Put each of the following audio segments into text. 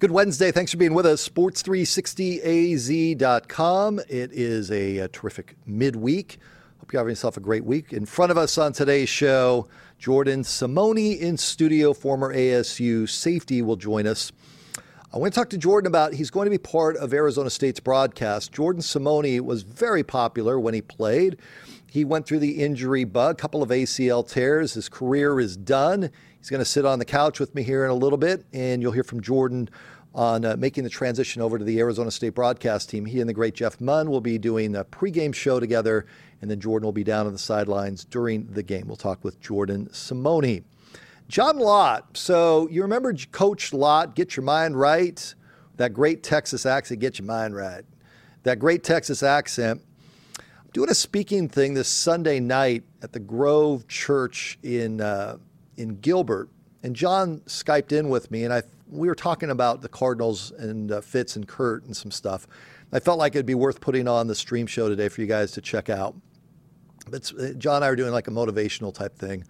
Good Wednesday. Thanks for being with us. Sports360az.com. It is a terrific midweek. Hope you're having yourself a great week. In front of us on today's show, Jordan Simone in studio, former ASU safety, will join us. I want to talk to Jordan about, he's going to be part of Arizona State's broadcast. Jordan Simone was very popular when he played. He went through the injury bug, a couple of ACL tears. His career is done. He's going to sit on the couch with me here in a little bit, and you'll hear from Jordan on making the transition over to the Arizona State broadcast team. He and the great Jeff Munn will be doing a pregame show together, and then Jordan will be down on the sidelines during the game. We'll talk with Jordan Simone. John Lott. So you remember Coach Lott, Get Your Mind Right? That great Texas accent, Get Your Mind Right. That great Texas accent. I'm doing a speaking thing this Sunday night at the Grove Church in Gilbert. And John Skyped in with me, and we were talking about the Cardinals and Fitz and Kurt and some stuff. I felt like it'd be worth putting on the stream show today for you guys to check out. But John and I are doing like a motivational type thing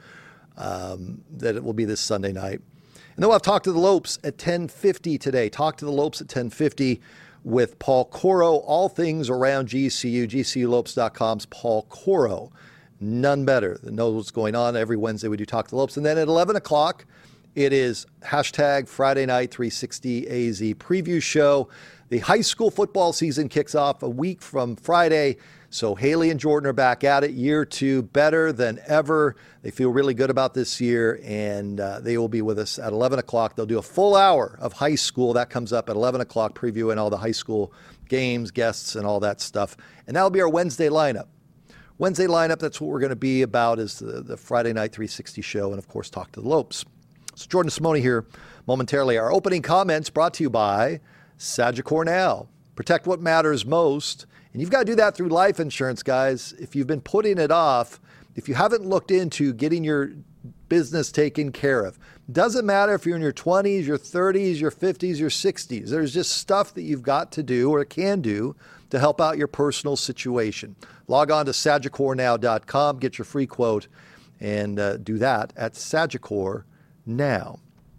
that it will be this Sunday night. And then we'll have Talk to the Lopes at 10:50 today. Talk to the Lopes at 10:50 with Paul Coro. All things around GCU, GCULopes.com's Paul Coro. None better than knows what's going on. Every Wednesday we do Talk to the Lopes. And then at 11 o'clock, it is hashtag Friday Night 360AZ preview show. The high school football season kicks off a week from Friday. So Haley and Jordan are back at it. Year two, better than ever. They feel really good about this year, and they will be with us at 11 o'clock. They'll do a full hour of high school. That comes up at 11 o'clock, previewing all the high school games, guests, and all that stuff. And that'll be our Wednesday lineup. Wednesday lineup, that's what we're going to be about, is the Friday Night 360 show, and, of course, Talk to the Lopes. So Jordan Simone here momentarily. Our opening comments brought to you by Sagicor Now. Protect what matters most. And you've got to do that through life insurance, guys. If you've been putting it off, if you haven't looked into getting your business taken care of, doesn't matter if you're in your 20s, your 30s, your 50s, your 60s. There's just stuff that you've got to do or can do to help out your personal situation. Log on to SagicorNow.com, get your free quote, and do that at Sagicor Now.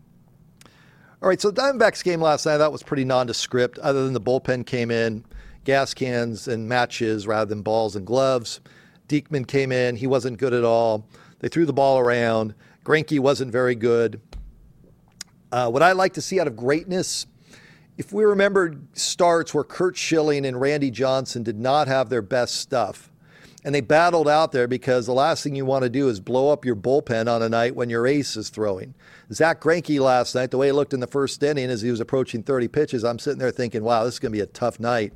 All right, so the Diamondbacks game last night, that was pretty nondescript, other than the bullpen came in, gas cans and matches rather than balls and gloves. Diekman came in. He wasn't good at all. They threw the ball around. Greinke wasn't very good. What I like to see out of greatness, if we remember starts where Curt Schilling and Randy Johnson did not have their best stuff, and they battled out there because the last thing you want to do is blow up your bullpen on a night when your ace is throwing. Zach Greinke last night, the way he looked in the first inning as he was approaching 30 pitches, I'm sitting there thinking, wow, this is going to be a tough night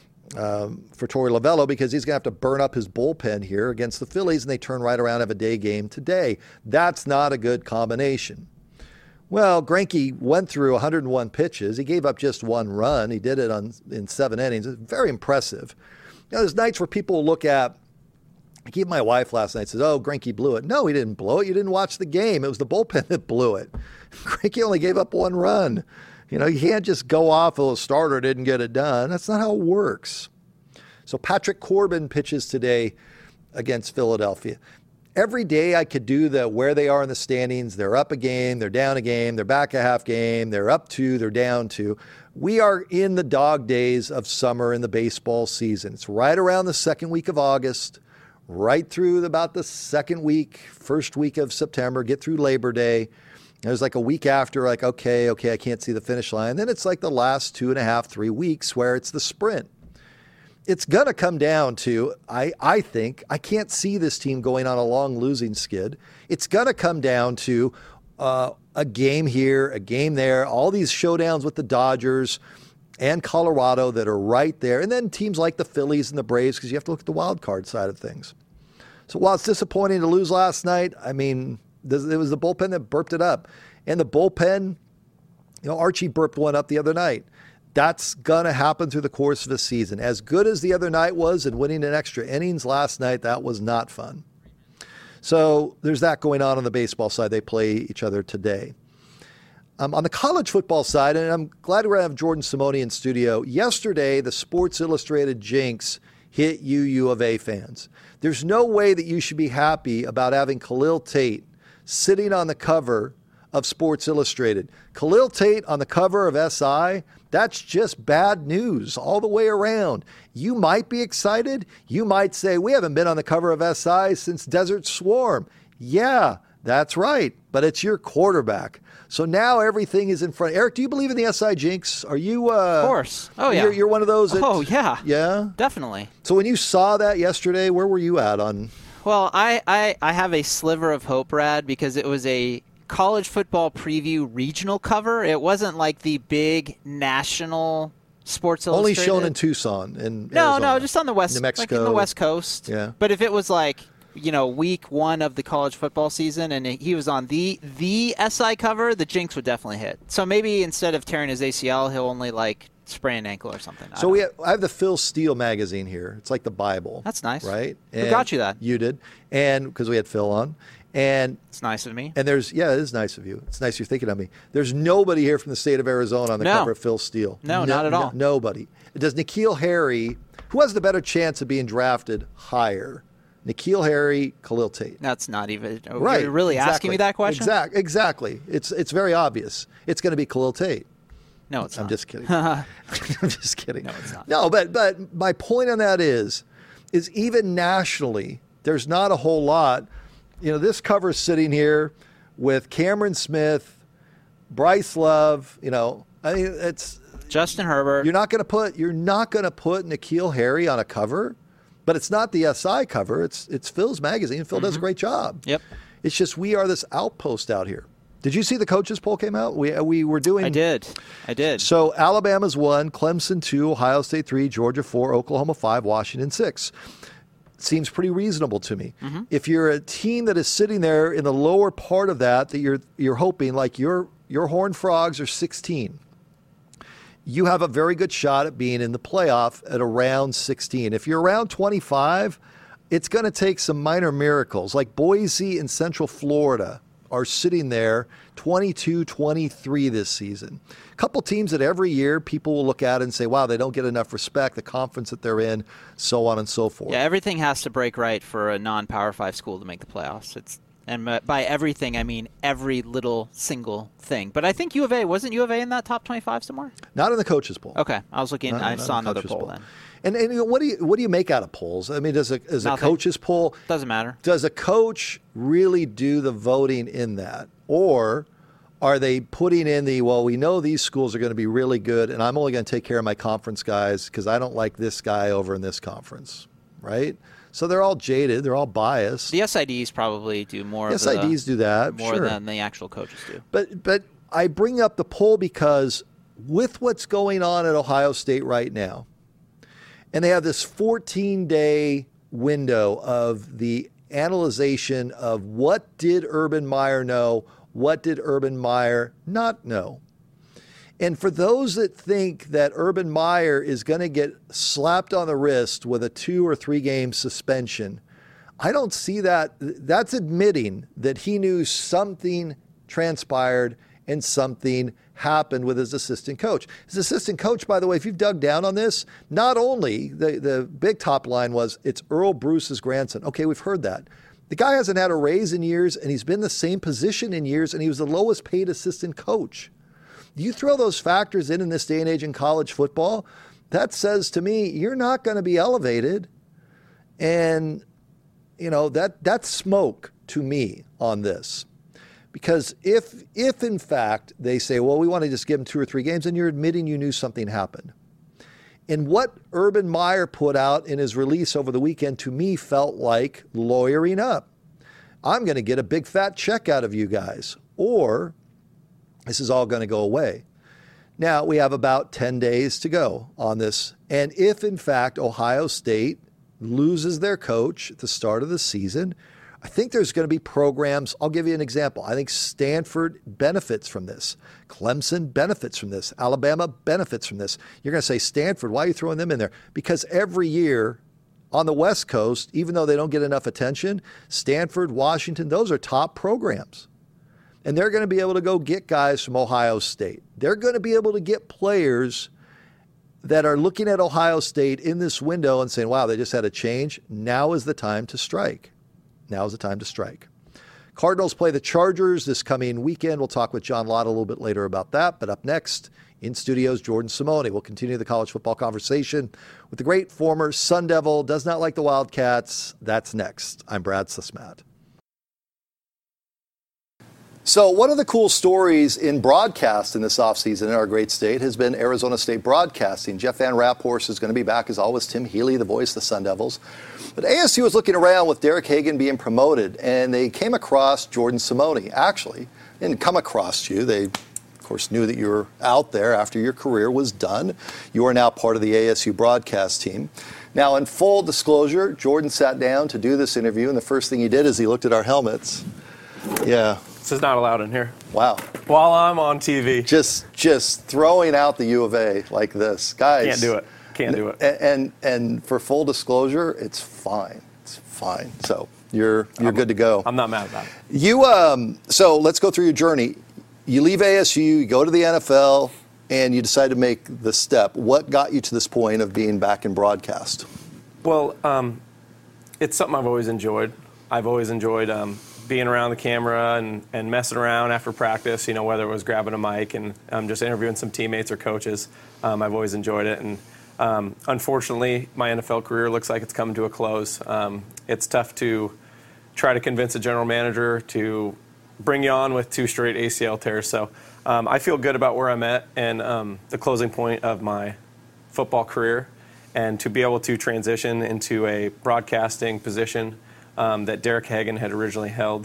for Torey Lovullo, because he's going to have to burn up his bullpen here against the Phillies, and they turn right around and have a day game today. That's not a good combination. Well, Greinke went through 101 pitches. He gave up just one run. He did it in 7 innings. It's very impressive. You know, there's nights where people look at, even my wife last night says, oh, Greinke blew it. No, he didn't blow it. You didn't watch the game. It was the bullpen that blew it. Greinke only gave up one run. You know, you can't just go off, a starter didn't get it done. That's not how it works. So Patrick Corbin pitches today against Philadelphia. Every day I could do the where they are in the standings. They're up a game, they're down a game, they're back a half game, they're up 2, they're down 2. We are in the dog days of summer in the baseball season. It's right around the second week of August, right through about the first week of September, get through Labor Day. There's like a week after, like, okay, I can't see the finish line. Then it's like the last 2.5, 3 weeks where it's the sprint. It's going to come down to, I think, I can't see this team going on a long losing skid. It's going to come down to a game here, a game there, all these showdowns with the Dodgers and Colorado that are right there. And then teams like the Phillies and the Braves, because you have to look at the wild card side of things. So while it's disappointing to lose last night, I mean, it was the bullpen that burped it up. And the bullpen, Archie burped one up the other night. That's going to happen through the course of the season. As good as the other night was and winning an extra innings last night, that was not fun. So there's that going on the baseball side. They play each other today. On the college football side, and I'm glad we're going to have Jordan Simone in studio. Yesterday, the Sports Illustrated jinx hit U of A fans. There's no way that you should be happy about having Khalil Tate sitting on the cover of Sports Illustrated. Khalil Tate on the cover of SI, that's just bad news all the way around. You might be excited. You might say, we haven't been on the cover of SI since Desert Swarm. Yeah, that's right, but it's your quarterback. So now everything is in front. Eric, do you believe in the SI jinx? Are you? Of course. Oh, yeah. You're one of those that, oh, yeah. Yeah? Definitely. So when you saw that yesterday, where were you at on? Well, I have a sliver of hope, Brad, because it was a college football preview regional cover. It wasn't like the big national Sports Illustrated. Only shown in Tucson in No, Arizona. just on the West, New Mexico. like in the West Coast. Yeah. But if it was like, week 1 of the college football season and he was on the SI cover, the jinx would definitely hit. So maybe instead of tearing his ACL, he'll only sprain an ankle or something. So I have the Phil Steele magazine here. It's like the Bible. That's nice. Right? Who got you that? You did. And because we had Phil on. And it's nice of me. And it is nice of you. It's nice you're thinking of me. There's nobody here from the state of Arizona on the cover of Phil Steele. No, not at all. Nobody. Does N'Keal Harry, who has the better chance of being drafted higher? N'Keal Harry, Khalil Tate. That's not even right. You're really asking me that question? Exactly. It's very obvious. It's going to be Khalil Tate. No, it's not. I'm just kidding. I'm just kidding. No, it's not. No, but my point on that is even nationally, there's not a whole lot. This cover's sitting here with Cameron Smith, Bryce Love. It's Justin Herbert. You're not going to put N'Keal Harry on a cover. But it's not the SI cover. It's Phil's magazine. Phil does a great job. Yep. It's just we are this outpost out here. Did you see the coaches poll came out? We were doing. I did. So Alabama's 1, Clemson 2, Ohio State 3, Georgia 4, Oklahoma 5, Washington 6. Seems pretty reasonable to me. Mm-hmm. If you're a team that is sitting there in the lower part of that you're hoping like your Horned Frogs are 16. You have a very good shot at being in the playoff at around 16. If you're around 25, it's going to take some minor miracles. Like Boise and Central Florida are sitting there 22, 23 this season. A couple teams that every year people will look at and say, wow, they don't get enough respect, the conference that they're in, so on and so forth. Yeah, everything has to break right for a non-Power 5 school to make the playoffs. And by everything, I mean every little single thing. But I think wasn't U of A in that top 25 somewhere? Not in the coaches poll. Okay, I was looking. I saw another poll then. And what do you make out of polls? I mean, does a coaches poll doesn't matter? Does a coach really do the voting in that, or are they putting in we know these schools are going to be really good, and I'm only going to take care of my conference guys because I don't like this guy over in this conference, right? So they're all jaded. They're all biased. The SIDs probably do more. SIDs do that more than the actual coaches do. But I bring up the poll because with what's going on at Ohio State right now, and they have this 14-day window of the analyzation of what did Urban Meyer know, what did Urban Meyer not know. And for those that think that Urban Meyer is going to get slapped on the wrist with a 2 or 3 game suspension, I don't see that. That's admitting that he knew something transpired and something happened with his assistant coach. His assistant coach, by the way, if you've dug down on this, not only the big top line was it's Earl Bruce's grandson. Okay, we've heard that. The guy hasn't had a raise in years, and he's been the same position in years, and he was the lowest paid assistant coach. You throw those factors in this day and age in college football, that says to me, you're not going to be elevated. And, that's smoke to me on this. Because if in fact they say, well, we want to just give him 2 or 3 games, then you're admitting you knew something happened. And what Urban Meyer put out in his release over the weekend to me felt like lawyering up. I'm going to get a big fat check out of you guys, or this is all going to go away. Now, we have about 10 days to go on this. And if, in fact, Ohio State loses their coach at the start of the season, I think there's going to be programs. I'll give you an example. I think Stanford benefits from this. Clemson benefits from this. Alabama benefits from this. You're going to say, Stanford, why are you throwing them in there? Because every year on the West Coast, even though they don't get enough attention, Stanford, Washington, those are top programs. And they're going to be able to go get guys from Ohio State. They're going to be able to get players that are looking at Ohio State in this window and saying, wow, they just had a change. Now is the time to strike. Now is the time to strike. Cardinals play the Chargers this coming weekend. We'll talk with John Lott a little bit later about that. But up next, in studios, Jordan Simone. We'll continue the college football conversation with the great former Sun Devil, does not like the Wildcats. That's next. I'm Brad Susmat. So one of the cool stories in broadcast in this offseason in our great state has been Arizona State broadcasting. Jeff Van Raphorst is going to be back, as always. Tim Healy, the voice of the Sun Devils. But ASU was looking around with Derek Hagan being promoted, and they came across Jordan Simone. Actually, they didn't come across you. They, of course, knew that you were out there after your career was done. You are now part of the ASU broadcast team. Now, in full disclosure, Jordan sat down to do this interview, and the first thing he did is he looked at our helmets. Yeah. This is not allowed in here. Wow. While I'm on TV. Just throwing out the U of A like this. Guys. Can't do it. And for full disclosure, it's fine. It's fine. So you're good to go. I'm not mad about it. So let's go through your journey. You leave ASU, you go to the NFL, and you decide to make the step. What got you to this point of being back in broadcast? Well, it's something I've always enjoyed. I've always enjoyed being around the camera and messing around after practice, whether it was grabbing a mic and just interviewing some teammates or coaches. I've always enjoyed it. And unfortunately, my NFL career looks like it's coming to a close. It's tough to try to convince a general manager to bring you on with 2 straight ACL tears. So I feel good about where I'm at and the closing point of my football career. And to be able to transition into a broadcasting position that Derek Hagan had originally held.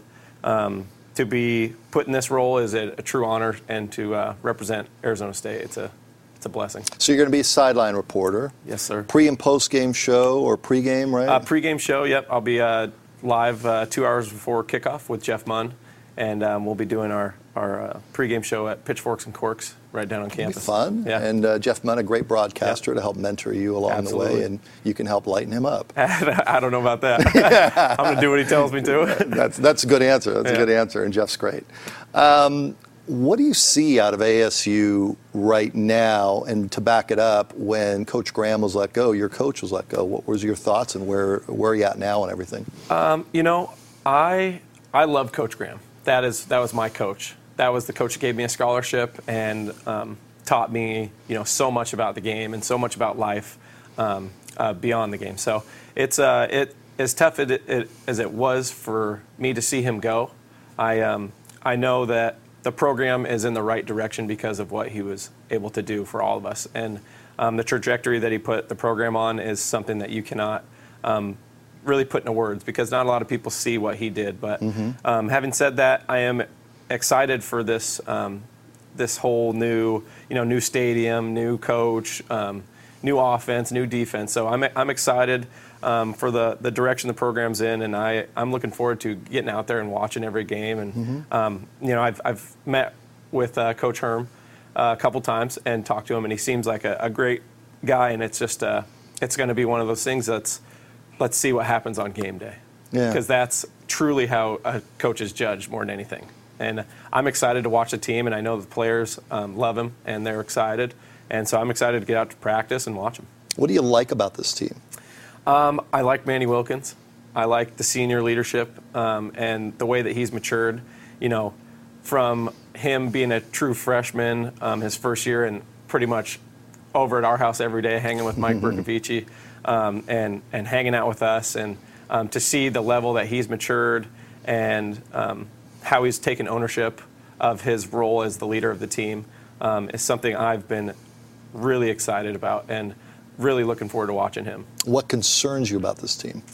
To be put in this role is a true honor, and to represent Arizona State, it's a blessing. So you're going to be a sideline reporter. Yes, sir. Pre and post game show or pre-game, right? Pre-game show, yep. I'll be live 2 hours before kickoff with Jeff Munn, and we'll be doing our pre-game show at Pitchforks and Corks right down on campus. It'll be fun. Yeah. And Jeff Munn, a great broadcaster to help mentor you along Absolutely. the way, and you can help lighten him up. I don't know about that. I'm going to do what he tells me to. That's a good answer. That's a good answer, and Jeff's great. What do you see out of ASU right now? And to back it up, when Coach Graham was let go, your coach was let go, what was your thoughts, and where are you at now and everything? I love Coach Graham. That was my coach. That was the coach that gave me a scholarship and taught me, so much about the game and so much about life beyond the game. So it's as tough as it was for me to see him go. I know that the program is in the right direction because of what he was able to do for all of us, and the trajectory that he put the program on is something that you cannot really put into words, because not a lot of people see what he did. But having said that, I am excited for this this whole new stadium, new coach, new offense, new defense. So I'm excited for the direction the program's in, and I'm looking forward to getting out there and watching every game. And I've met with Coach Herm a couple times and talked to him, and he seems like a great guy. And it's just it's going to be one of those things that's, let's see what happens on game day, because that's truly how a coach is judged more than anything. And I'm excited to watch the team, and I know the players love him, and they're excited. And so I'm excited to get out to practice and watch him. What do you like about this team? I like Manny Wilkins. I like the senior leadership and the way that he's matured. From him being a true freshman his first year and pretty much over at our house every day hanging with Mike Bercovici and hanging out with us, and to see the level that he's matured and how he's taken ownership of his role as the leader of the team is something I've been really excited about and really looking forward to watching him. What concerns you about this team?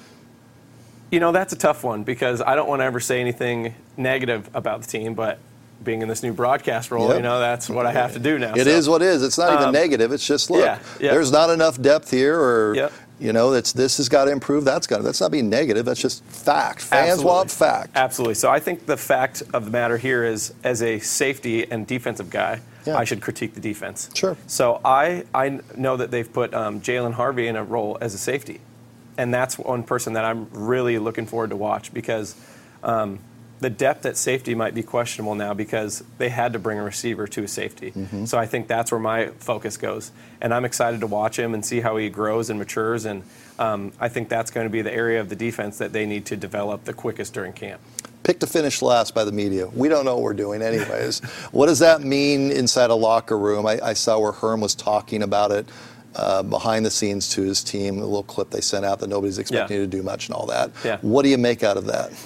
That's a tough one, because I don't want to ever say anything negative about the team, but being in this new broadcast role, that's what I have to do now. It is what it is. It's not even negative. It's just, look, there's not enough depth here, or this has got to improve. That's not being negative. That's just fact. Fans want fact. Absolutely. So I think the fact of the matter here is, as a safety and defensive guy, I should critique the defense. Sure. So I know that they've put Jalen Harvey in a role as a safety, and that's one person that I'm really looking forward to watch, because the depth at safety might be questionable now because they had to bring a receiver to a safety. So I think that's where my focus goes. And I'm excited to watch him and see how he grows and matures. And I think that's going to be the area of the defense that they need to develop the quickest during camp. picked to finish last by the media. We don't know what we're doing anyways. What does that mean inside a locker room? I saw where Herm was talking about it behind the scenes to his team, a little clip they sent out that nobody's expecting you to do much and all that. Yeah. What do you make out of that?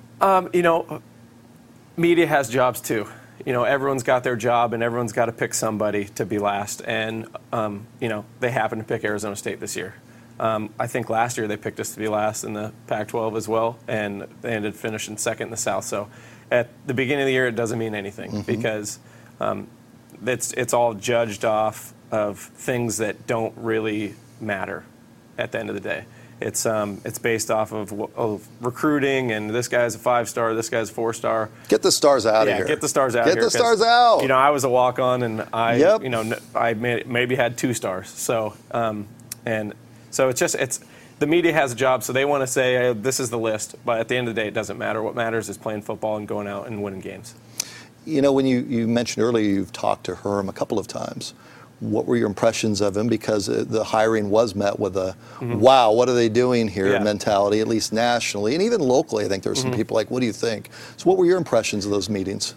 Media has jobs too. Everyone's got their job, and everyone's got to pick somebody to be last. And, they happen to pick Arizona State this year. I think last year they picked us to be last in the Pac-12 as well, and they ended finishing second in the South. So at the beginning of the year, it doesn't mean anything because it's all judged off of things that don't really matter at the end of the day. It's based off of recruiting, and this guy's a 5-star, this guy's a 4-star. Get the stars out of here. Get the stars out of here. Get the stars out. I was a walk-on, and I maybe had 2 stars. So so it's the media has a job, so they want to say hey, this is the list. But at the end of the day, it doesn't matter. What matters is playing football and going out and winning games. When you mentioned earlier you've talked to Herm a couple of times. What were your impressions of him? Because the hiring was met with a, wow, what are they doing here mentality, at least nationally. And even locally, I think there were some people like, what do you think? So what were your impressions of those meetings?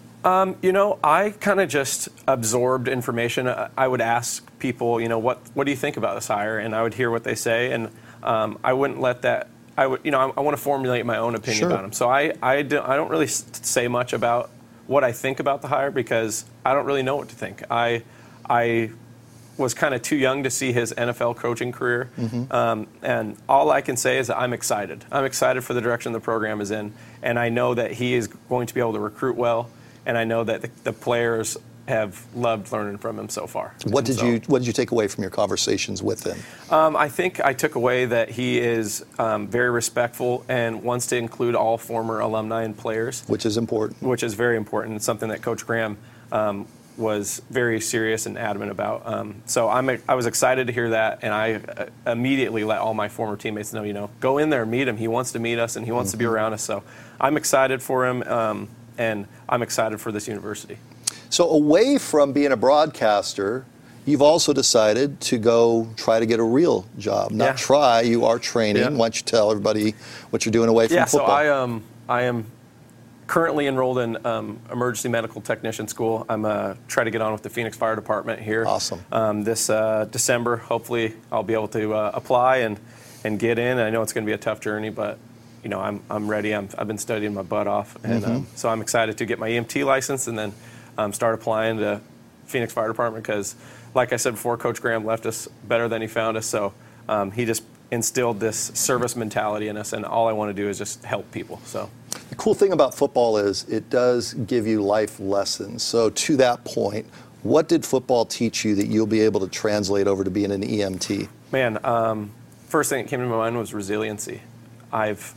I kind of just absorbed information. I would ask people, what do you think about this hire? And I would hear what they say. And I wouldn't let that, I want to formulate my own opinion about him. So I don't really say much about what I think about the hire because I don't really know what to think. I was kind of too young to see his NFL coaching career. And all I can say is that I'm excited. I'm excited for the direction the program is in. And I know that he is going to be able to recruit well. And I know that the players have loved learning from him so far. What did you take away from your conversations with him? I think I took away that he is very respectful and wants to include all former alumni and players. Which is important. Which is very important. It's something that Coach Graham was very serious and adamant about. So I was excited to hear that, and I immediately let all my former teammates know, go in there, meet him. He wants to meet us, and he wants to be around us. So I'm excited for him, and I'm excited for this university. So away from being a broadcaster, you've also decided to go try to get a real job. Not try, you are training. Why don't you tell everybody what you're doing away from football? So I am currently enrolled in emergency medical technician school. I'm trying to get on with the Phoenix Fire Department here. Awesome. This December, hopefully I'll be able to apply and get in. I know it's going to be a tough journey, but I'm ready. I've been studying my butt off, and so I'm excited to get my EMT license and then start applying to Phoenix Fire Department because, like I said before, Coach Graham left us better than he found us. So he just instilled this service mentality in us, and all I want to do is just help people. So the cool thing about football is it does give you life lessons. So to that point, what did football teach you that you'll be able to translate over to being an EMT? Man, first thing that came to my mind was resiliency. I've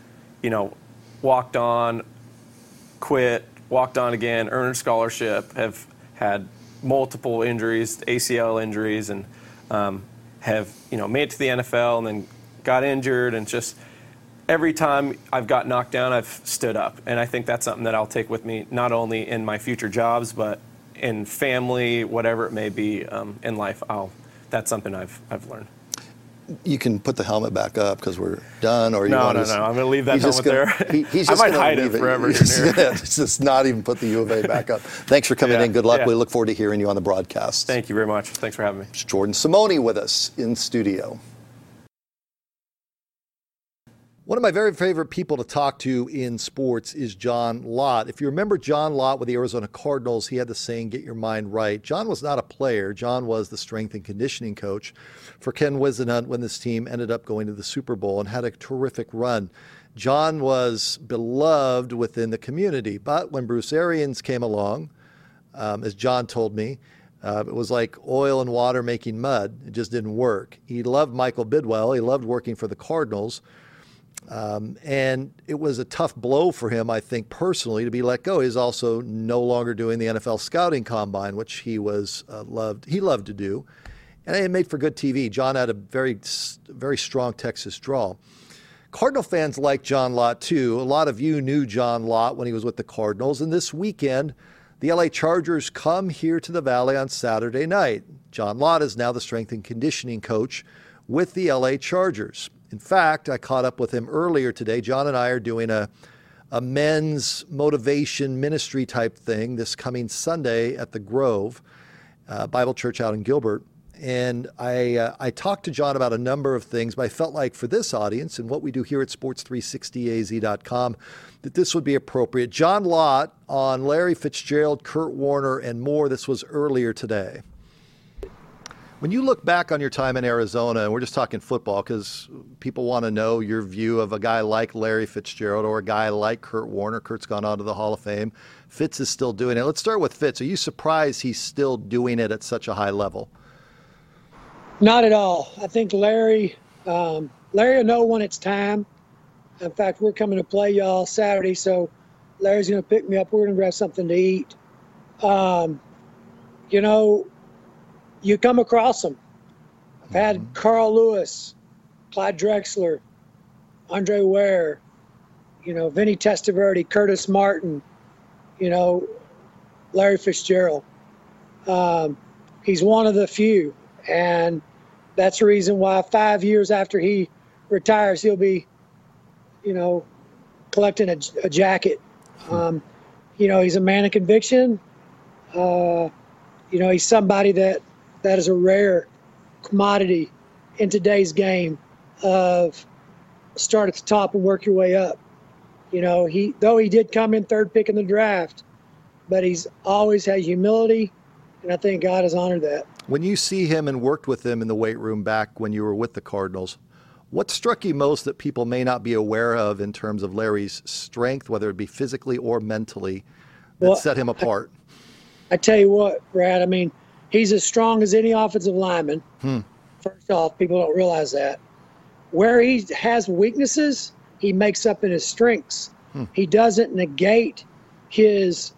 walked on, quit, walked on again, earned a scholarship, have had multiple injuries, ACL injuries, and have made it to the NFL and then got injured, and just every time I've got knocked down, I've stood up. And I think that's something that I'll take with me not only in my future jobs, but in family, whatever it may be in life. That's something I've learned. You can put the helmet back up because we're done, or no. I'm going to leave that helmet there. I might hide it forever. Just not even put the U of A back up. Thanks for coming in. Good luck. We look forward to hearing you on the broadcast. Thank you very much. Thanks for having me. It's Jordan Simone with us in studio. One of my very favorite people to talk to in sports is John Lott. If you remember John Lott with the Arizona Cardinals, he had the saying, get your mind right. John was not a player. John was the strength and conditioning coach for Ken Whisenhunt when this team ended up going to the Super Bowl and had a terrific run. John was beloved within the community, but when Bruce Arians came along, as John told me, it was like oil and water making mud. It just didn't work. He loved Michael Bidwell. He loved working for the Cardinals. And it was a tough blow for him, I think, personally, to be let go. He's also no longer doing the NFL scouting combine, which he was loved to do. And it made for good TV. John had a very, very strong Texas drawl. Cardinal fans like John Lott, too. A lot of you knew John Lott when he was with the Cardinals. And this weekend, the LA Chargers come here to the Valley on Saturday night. John Lott is now the strength and conditioning coach with the LA Chargers. In fact, I caught up with him earlier today. John and I are doing a a men's motivation ministry type thing this coming Sunday at the Grove Bible Church out in Gilbert. And I talked to John about a number of things, but I felt like for this audience and what we do here at sports360az.com, that this would be appropriate. John Lott on Larry Fitzgerald, Kurt Warner, and more. This was earlier today. When you look back on your time in Arizona, and we're just talking football because people want to know your view of a guy like Larry Fitzgerald or a guy like Kurt Warner. Kurt's gone on to the Hall of Fame. Fitz is still doing it. Let's start with Fitz. Are you surprised he's still doing it at such a high level? Not at all. I think Larry will know when it's time. In fact, we're coming to play y'all Saturday, so Larry's going to pick me up. We're going to grab something to eat. You come across them. I've had Carl Lewis, Clyde Drexler, Andre Ware, Vinny Testaverde, Curtis Martin, Larry Fitzgerald. He's one of the few. And that's the reason why 5 years after he retires, he'll be, collecting a jacket. He's a man of conviction. He's somebody that is a rare commodity in today's game of start at the top and work your way up. He did come in third pick in the draft, but he's always had humility, and I think God has honored that. When you see him and worked with him in the weight room back when you were with the Cardinals, what struck you most that people may not be aware of in terms of Larry's strength, whether it be physically or mentally, that set him apart? I tell you what, Brad, he's as strong as any offensive lineman. First off, people don't realize that. Where he has weaknesses, he makes up in his strengths. He doesn't negate his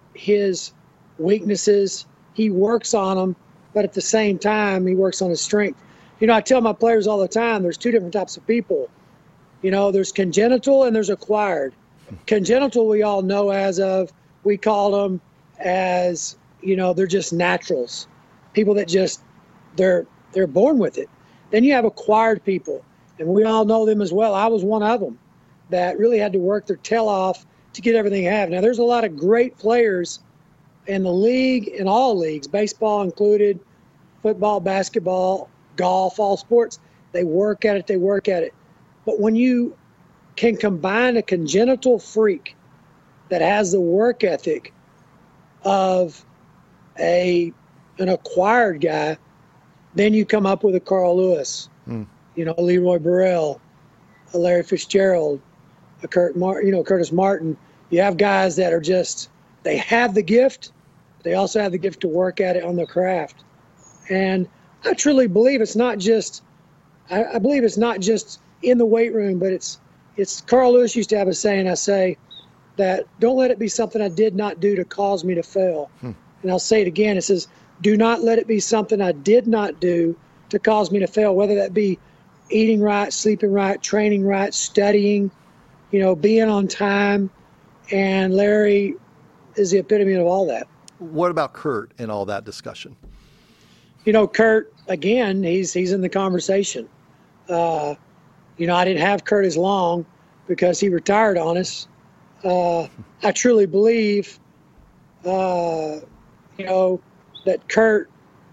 weaknesses. He works on them. But at the same time, he works on his strength. I tell my players all the time, there's two different types of people. There's congenital and there's acquired. Congenital, we all know we call them as, they're just naturals. People that just, they're born with it. Then you have acquired people, and we all know them as well. I was one of them that really had to work their tail off to get everything they have. Now, there's a lot of great players in the league, in all leagues, baseball included, football, basketball, golf, all sports. They work at it. But when you can combine a congenital freak that has the work ethic of an acquired guy, then you come up with a Carl Lewis, Leroy Burrell, a Larry Fitzgerald, a Curtis Martin. You have guys that are just, they have the gift. They also have the gift to work at it on their craft. And I truly believe it's not just, I believe it's not just in the weight room, but it's Carl Lewis used to have a saying, I say, that don't let it be something I did not do to cause me to fail. And I'll say it again. It says, do not let it be something I did not do to cause me to fail, whether that be eating right, sleeping right, training right, studying, being on time. And Larry is the epitome of all that. What about Kurt in all that discussion? Kurt, again, he's in the conversation. I didn't have Kurt as long because he retired on us. I truly believe, that Kurt,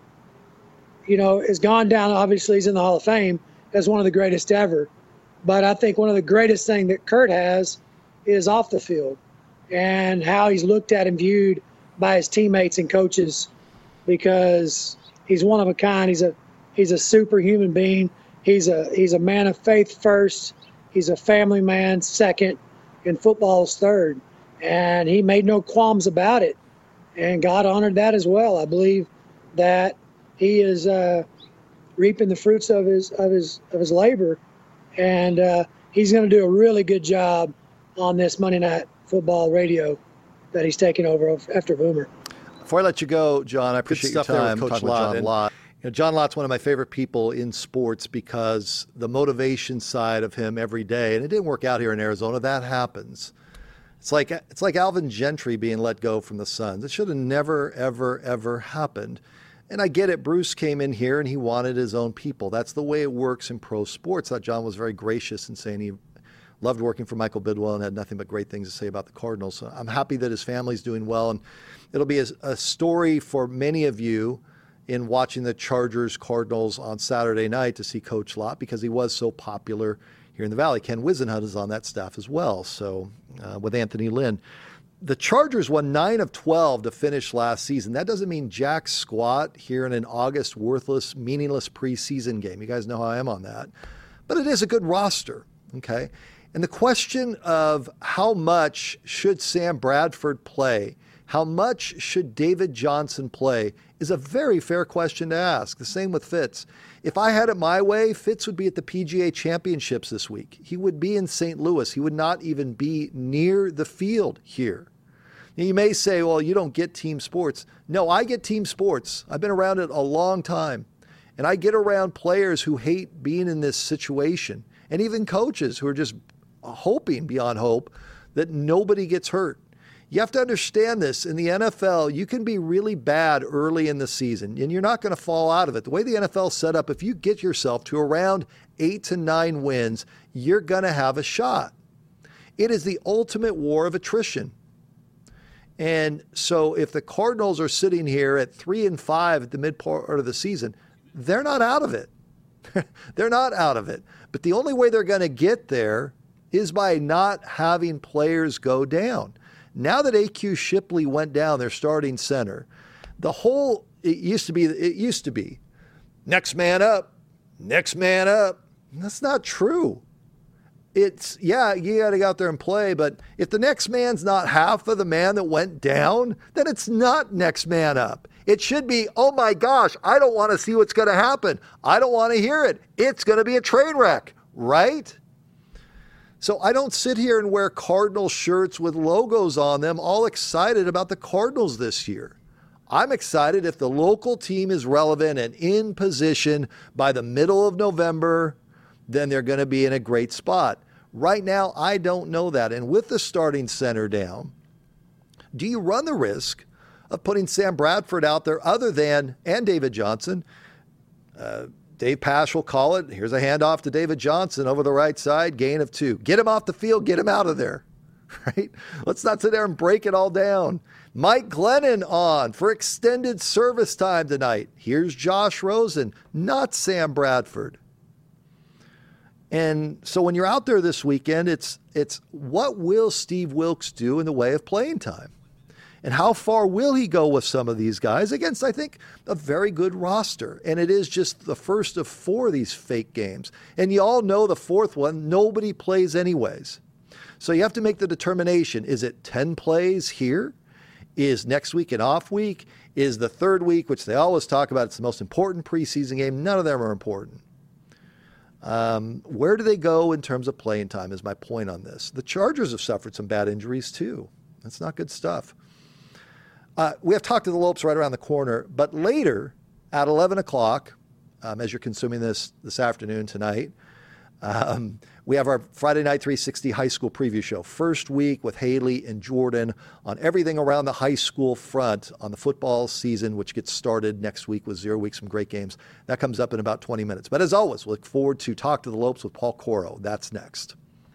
has gone down. Obviously, he's in the Hall of Fame as one of the greatest ever. But I think one of the greatest things that Kurt has is off the field and how he's looked at and viewed by his teammates and coaches, because he's one of a kind. He's a superhuman being. He's a man of faith first. He's a family man second, and football is third. And he made no qualms about it. And God honored that as well. I believe that he is reaping the fruits of his labor, and he's going to do a really good job on this Monday Night Football radio that he's taking over after Boomer. Before I let you go, John, I appreciate your time talking with John Lott. John Lott's one of my favorite people in sports because the motivation side of him every day, and it didn't work out here in Arizona, that happens. It's like Alvin Gentry being let go from the Suns. It should have never, ever, ever happened. And I get it. Bruce came in here and he wanted his own people. That's the way it works in pro sports. I thought John was very gracious in saying he loved working for Michael Bidwell and had nothing but great things to say about the Cardinals. So I'm happy that his family's doing well, and it'll be a story for many of you in watching the Chargers-Cardinals on Saturday night to see Coach Lott, because he was so popular here in the Valley. Ken Whisenhunt is on that staff as well, so with Anthony Lynn. The Chargers won 9 of 12 to finish last season. That doesn't mean jack squat here in an August, worthless, meaningless preseason game. You guys know how I am on that. But it is a good roster, okay? And the question of how much should Sam Bradford play, how much should David Johnson play, is a very fair question to ask. The same with Fitz. If I had it my way, Fitz would be at the PGA Championships this week. He would be in St. Louis. He would not even be near the field here. Now, you may say, well, you don't get team sports. No, I get team sports. I've been around it a long time. And I get around players who hate being in this situation, and even coaches who are just hoping beyond hope that nobody gets hurt. You have to understand this. In the NFL, you can be really bad early in the season, and you're not going to fall out of it. The way the NFL is set up, if you get yourself to around 8 to 9 wins, you're going to have a shot. It is the ultimate war of attrition. And so if the Cardinals are sitting here at 3-5 at the mid part of the season, they're not out of it. They're not out of it. But the only way they're going to get there is by not having players go down. Now that A.Q. Shipley went down, their starting center, it used to be next man up. That's not true. It's, you got to get out there and play, but if the next man's not half of the man that went down, then it's not next man up. It should be, oh my gosh, I don't want to see what's going to happen. I don't want to hear it. It's going to be a train wreck, right? So I don't sit here and wear Cardinal shirts with logos on them, all excited about the Cardinals this year. I'm excited if the local team is relevant and in position by the middle of November, then they're going to be in a great spot. Right now, I don't know that. And with the starting center down, do you run the risk of putting Sam Bradford out there and David Johnson? Dave Pasch will call it. Here's a handoff to David Johnson over the right side, gain of 2. Get him off the field, get him out of there, right? Let's not sit there and break it all down. Mike Glennon on for extended service time tonight. Here's Josh Rosen, not Sam Bradford. And so when you're out there this weekend, it's what will Steve Wilks do in the way of playing time? And how far will he go with some of these guys against, I think, a very good roster? And it is just the first of 4 of these fake games. And you all know the fourth one, nobody plays anyways. So you have to make the determination. Is it 10 plays here? Is next week an off week? Is the third week, which they always talk about, it's the most important preseason game? None of them are important. Where do they go in terms of playing time is my point on this. The Chargers have suffered some bad injuries too. That's not good stuff. We have Talk to the Lopes right around the corner, but later at 11 o'clock, as you're consuming this afternoon tonight, we have our Friday Night 360 high school preview show. First week with Haley and Jordan on everything around the high school front on the football season, which gets started next week with 0 weeks, some great games. That comes up in about 20 minutes. But as always, we look forward to Talk to the Lopes with Paul Coro. That's next.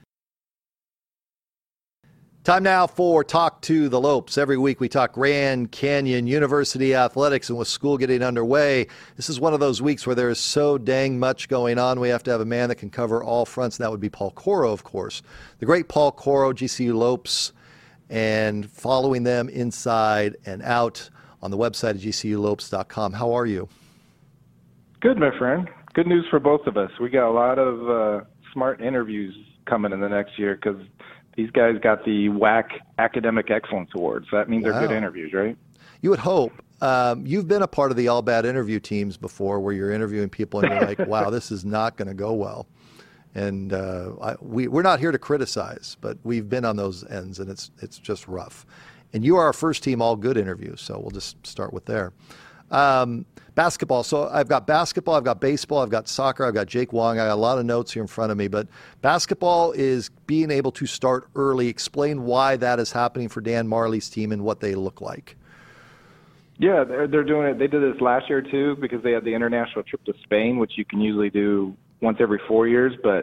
Time now for Talk to the Lopes. Every week we talk Grand Canyon University athletics, and with school getting underway, this is one of those weeks where there is so dang much going on. We have to have a man that can cover all fronts, and that would be Paul Coro, of course. The great Paul Coro, GCU Lopes, and following them inside and out on the website at gculopes.com. How are you? Good, my friend. Good news for both of us. We got a lot of smart interviews coming in the next year because these guys got the WAC Academic Excellence Award, so that means they're good interviews, right? You would hope. You've been a part of the All Bad interview teams before where you're interviewing people and you're like, wow, this is not going to go well. And we're not here to criticize, but we've been on those ends, and it's just rough. And you are our first team all good interview, so we'll just start with there. Basketball. So I've got basketball, I've got baseball, I've got soccer, I've got Jake Wong. I got a lot of notes here in front of me, but basketball is being able to start early. Explain why that is happening for Dan Marley's team and what they look like. Yeah, they're doing it. They did this last year too because they had the international trip to Spain, which you can usually do once every 4 years, but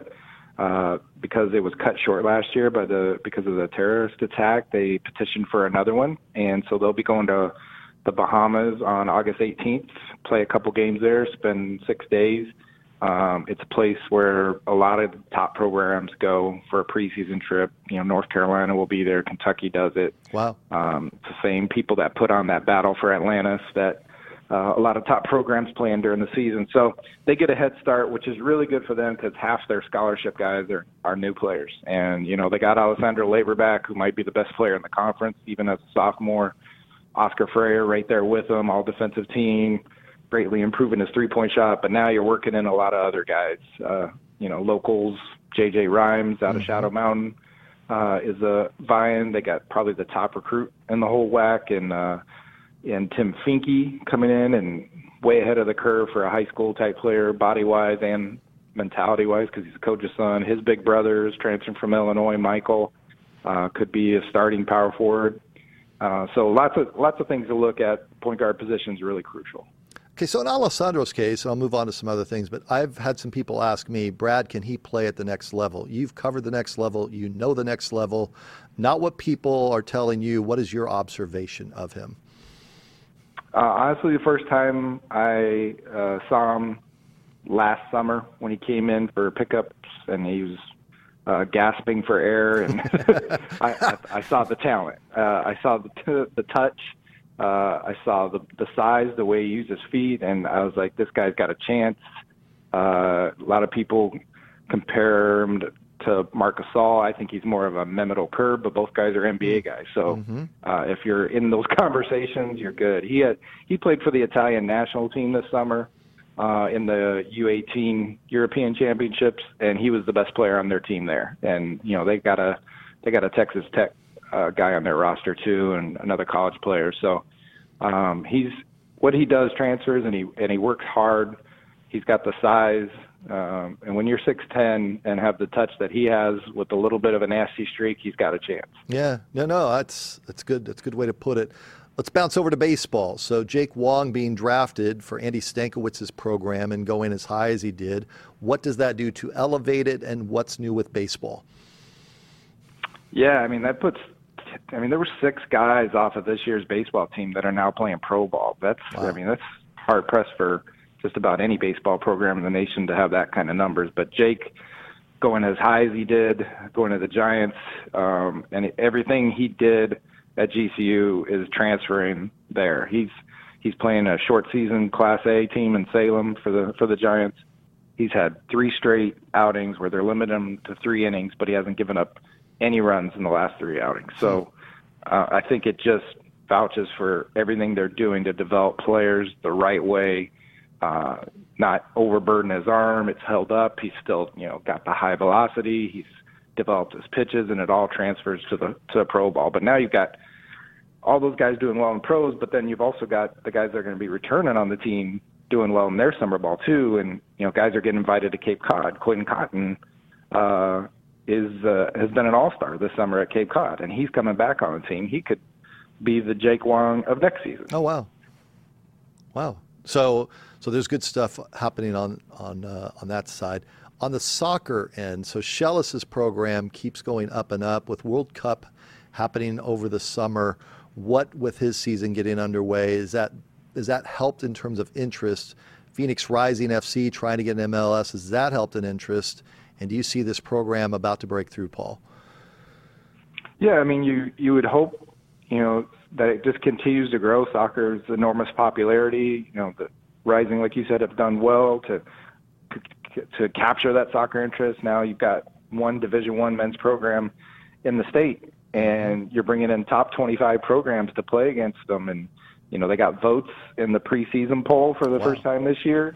because it was cut short last year because of the terrorist attack. They petitioned for another one, and so they'll be going to the Bahamas on August 18th, play a couple games there, spend 6 days. It's a place where a lot of top programs go for a preseason trip. North Carolina will be there. Kentucky does it. Wow. It's the same people that put on that Battle for Atlantis that a lot of top programs play in during the season. So they get a head start, which is really good for them because half their scholarship guys are new players. And, they got Alessandro Laberback, who might be the best player in the conference, even as a sophomore. Oscar Freire right there with him, all defensive team, greatly improving his three-point shot. But now you're working in a lot of other guys. Locals, J.J. Rhymes out of Shadow Mountain is a vying. They got probably the top recruit in the whole WAC, and Tim Finke coming in and way ahead of the curve for a high school type player, body-wise and mentality-wise, because he's a coach's son. His big brother is transferring from Illinois, Michael, could be a starting power forward. So lots of things to look at. Point guard position is really crucial. Okay, so in Alessandro's case, I'll move on to some other things, but I've had some people ask me, Brad, can he play at the next level? You've covered the next level. You know the next level. Not what people are telling you. What is your observation of him? Honestly, the first time I saw him last summer when he came in for pickups, and he was gasping for air, and I saw the talent. I saw the touch. I saw the size, the way he used his feet, and I was like, this guy's got a chance. A lot of people compare him to Marc Gasol. I think he's more of a Mehmet Okur, but both guys are NBA guys. So if you're in those conversations, you're good. He played for the Italian national team this summer in the U18 European Championships, and he was the best player on their team there. And they got a Texas Tech guy on their roster too, and another college player. So he's what he does transfers, and he works hard. He's got the size, and when you're 6'10" and have the touch that he has with a little bit of a nasty streak, he's got a chance. Yeah, no, that's good. That's a good way to put it. Let's bounce over to baseball. So Jake Wong being drafted for Andy Stankowitz's program and going as high as he did. What does that do to elevate it, and what's new with baseball? Yeah, there were 6 guys off of this year's baseball team that are now playing pro ball. That's hard pressed for just about any baseball program in the nation to have that kind of numbers. But Jake going as high as he did, going to the Giants, and everything he did at GCU is transferring there. He's playing a short season Class A team in Salem for the Giants. He's had 3 straight outings where they're limiting him to 3 innings, but he hasn't given up any runs in the last 3 outings. So I think it just vouches for everything they're doing to develop players the right way, not overburden his arm. It's held up. He's still, got the high velocity. He's developed his pitches, and it all transfers to the pro ball. But now you've got all those guys doing well in pros, but then you've also got the guys that are going to be returning on the team doing well in their summer ball too. And, guys are getting invited to Cape Cod. Quentin Cotton has been an all-star this summer at Cape Cod, and he's coming back on the team. He could be the Jake Wong of next season. Oh, wow. So there's good stuff happening on that side. On the soccer end, so Schellis's program keeps going up and up with World Cup happening over the summer. What with his season getting underway, is that helped in terms of interest? Phoenix Rising FC trying to get an MLS, has that helped in interest? And do you see this program about to break through, Paul? Yeah, you would hope, that it just continues to grow. Soccer's enormous popularity. The Rising, like you said, have done well to capture that soccer interest. Now you've got one Division I men's program in the state, and you're bringing in top 25 programs to play against them. And, they got votes in the preseason poll for the first time this year.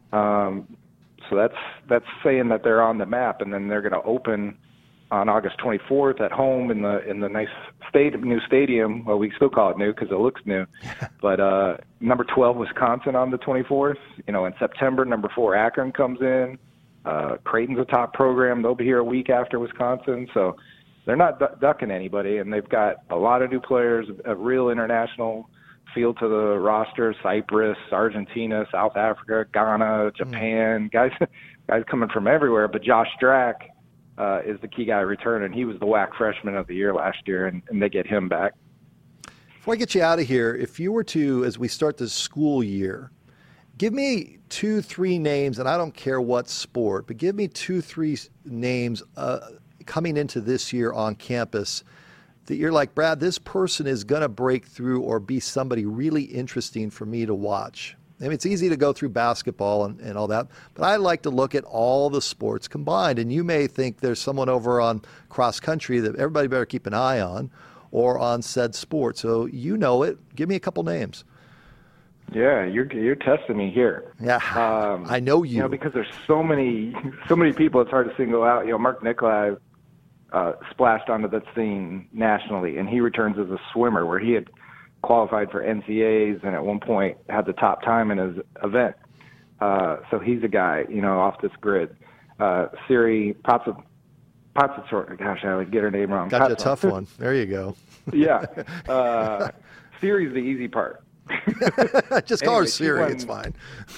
So that's saying that they're on the map, and then they're going to open on August 24th at home in the nice new stadium. Well, we still call it new because it looks new. But number 12 Wisconsin on the 24th. In September, number 4 Akron comes in. Creighton's a top program. They'll be here a week after Wisconsin. So they're not ducking anybody, and they've got a lot of new players, a real international feel to the roster. Cyprus, Argentina, South Africa, Ghana, Japan, guys coming from everywhere. But Josh Drack is the key guy returning. He was the WAC freshman of the year last year, and they get him back. Before I get you out of here, if you were to, as we start the school year, give me 2-3 names, and I don't care what sport, but give me 2-3 names coming into this year on campus that you're like, Brad, this person is going to break through or be somebody really interesting for me to watch. I mean, it's easy to go through basketball and all that, but I like to look at all the sports combined. And you may think there's someone over on cross country that everybody better keep an eye on, or on said sport. So you know it. Give me a couple names. Yeah, you're testing me here. Yeah, I know you. You know, because there's so many people. It's hard to single out. You know, Mark Nikolai splashed onto the scene nationally, and he returns as a swimmer, where he had qualified for NCAAs and at one point had the top time in his event. So he's a guy, you know, off this grid. Siri Potsatsort, gosh, I would get her name wrong. Got you a tough one. There you go. Yeah. Siri's the easy part. Just call her Siri. It's fine.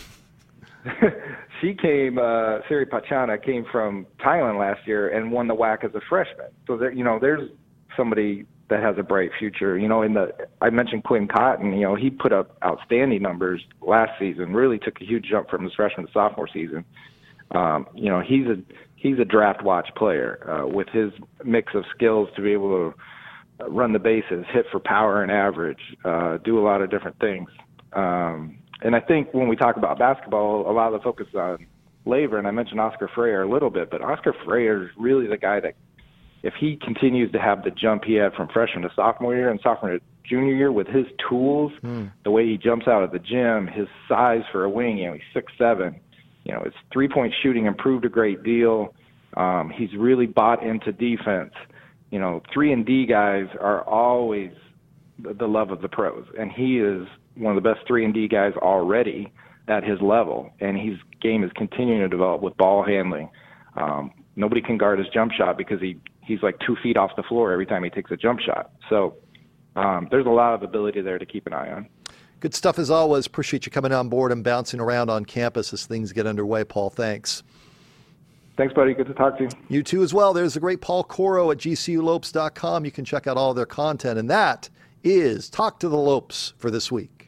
She came, Siri Pachana came from Thailand last year and won the WAC as a freshman. So there, you know, there's somebody that has a bright future. You know, I mentioned Quinn Cotton. You know, he put up outstanding numbers last season. Really took a huge jump from his freshman to sophomore season. You know, he's a draft watch player with his mix of skills to be able to run the bases, hit for power and average, do a lot of different things. And I think when we talk about basketball, a lot of the focus is on Laver, and I mentioned Oscar Freire a little bit, but Oscar Freire is really the guy that, if he continues to have the jump he had from freshman to sophomore year and sophomore to junior year with his tools, the way he jumps out of the gym, his size for a wing, you know, he's 6'7". You know, his three-point shooting improved a great deal. He's really bought into defense. You know, 3-and-D guys are always the love of the pros, and he is one of the best 3-and-D guys already at his level, and his game is continuing to develop with ball handling. Nobody can guard his jump shot because he's like 2 feet off the floor every time he takes a jump shot. So there's a lot of ability there to keep an eye on. Good stuff as always. Appreciate you coming on board and bouncing around on campus as things get underway, Paul. Thanks. Thanks, buddy. Good to talk to you. You too as well. There's the great Paul Coro at GCULopes.com. You can check out all their content. And that is Talk to the Lopes for this week.